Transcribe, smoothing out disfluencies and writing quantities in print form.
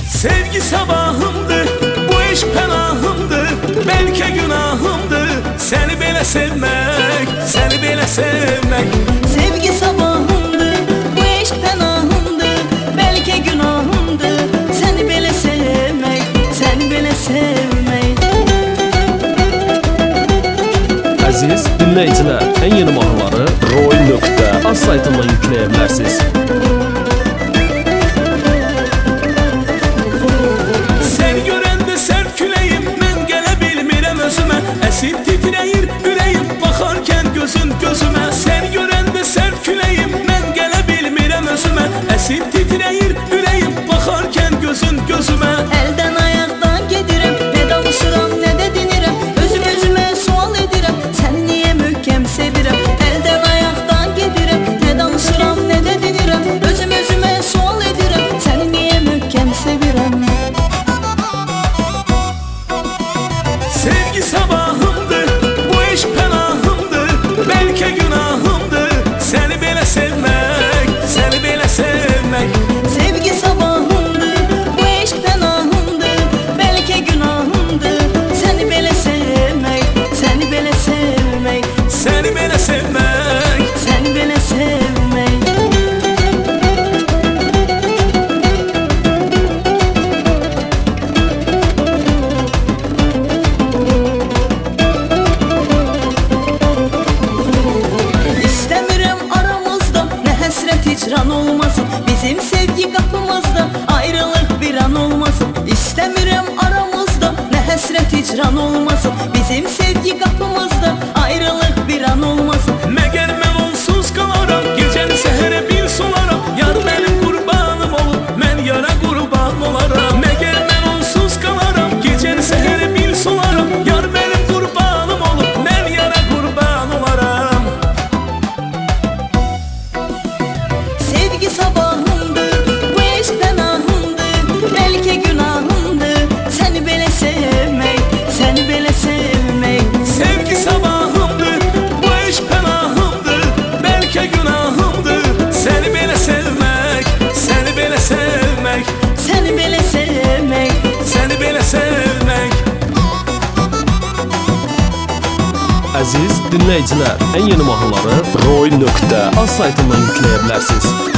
Sevgi sabahımdır, bu eşk pənahımdır. Belki günahımdır seni belə sevmek, seni belə sevmek. Sevgi sabahımdır, bu eşk pənahımdır. Belki günahımdır seni belə sevmek, seni belə sevmek. Əziz dinləyicilər, ən yeni mahnıları roy.az saytından yükləyə bilərsiniz. Sen görəndə sərt küləyim, mən gələ bilmirəm özümə. Əsib titrəyir ürəyim, baxarkən gözün gözümə. Sen görəndə sərt küləyim, mən gələ bilmirəm özümə. Əsib titrəyir ürəyim, baxarkən gözün gözümə. Elden ayaktan gedirəm, ne danışıram ne de dinirəm. Özüm-özümə sual edirəm, sen niye möhkəm sevirəm. Elden ayaktan gedirəm, ne danışıram ne de dinirəm. Özüm-özümə sual edirəm, sen niye möhkəm sevirəm. Sevgi sabahımdır, bu eşk pənahımdır. Belki günahımdır seni belə sevmek, seni belə sevmek. Sevgi sabahımdır, bu eşk pənahımdır. Belki günahımdır seni belə sevmek, seni belə sevmek, Seni belə sevmek. seni belə sevmek. İstemirim aramızda ne hasret hicran olmasın. Bizim sevgi kapımızda ayrılık bir an olmasın. İstemirim aramızda ne hasret hicran olmasın. Bizim sevgi kapımızda ayrılık bir an olmasın. Məgər mən onsuz qalaram, gecəni səhərə bir solaram. Yar mənim qurbanım olur, mən yara qurban olaram. Məgər mən onsuz qalaram, gecəni səhərə bir solaram. Yar mənim qurbanım olur, mən yara qurban olaram. Sevgi sabahımdır, bu eşk pənahımdır. Belki günahımdır seni belə sevmek, seni belə sevmek. Sevgi sabahımdır, bu eşk pənahımdır. Belki günahımdır seni belə sevmek, seni belə sevmek, Seni belə sevmek. seni belə sevmek. Əziz dinləyicilər, ən yeni mahnıları roy.az saytından yükləyə bilərsiniz.